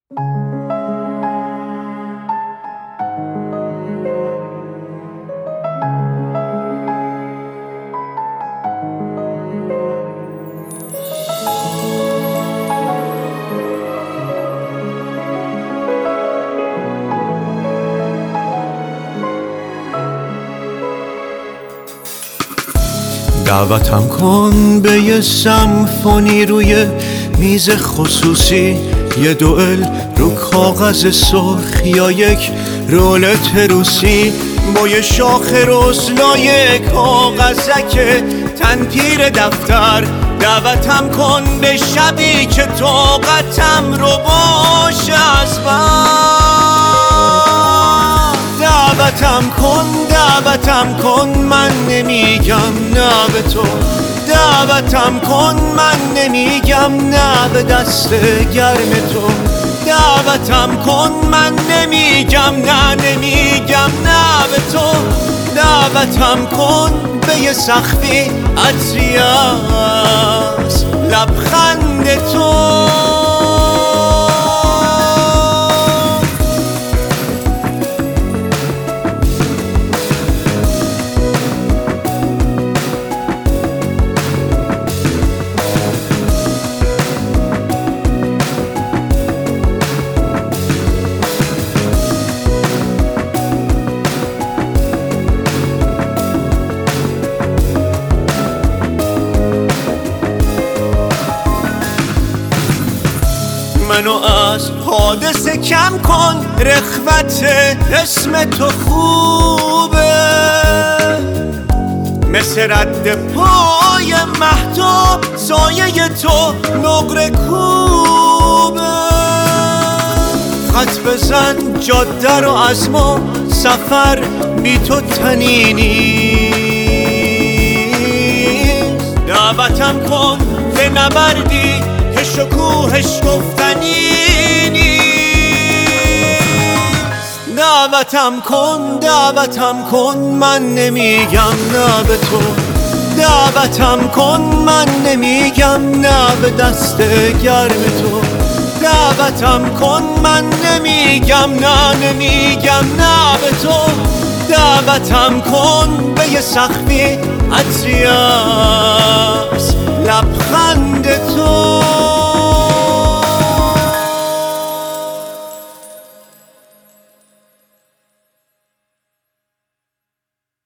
دعوتم کن به یه سمفونی روی میز خصوصی، یه دوئل رو کاغذ سرخ یا یک رولت روسی، با یه شاخ رسلای کاغذک تنپیر دفتر. دعوتم کن به شبی که طاقتم رو باشه از بر. دعوتم کن من نمیگم نه به تو. دعوتم کن من نمیگم نه به دست گرم تو. دعوتم کن من نمیگم نه به تو. دعوتم کن به یه سخفی عطری از لبخند تو. منو از حادثه کم کن، رخوت اسم تو خوبه، مثل رد پای مهتاب سایه تو نقره کوبه. خط بزن جاده رو از ما، سفر بی تو تنینی. دعوتم کن به نبردی که شکوهش گفتنی نیست. دعوتم کن من نمیگم نه به تو. دعوتم کن من نمیگم نه به دست گرم تو. دعوتم کن من نمیگم نه به تو. دعوتم کن به یه سخفی عطری از لبخند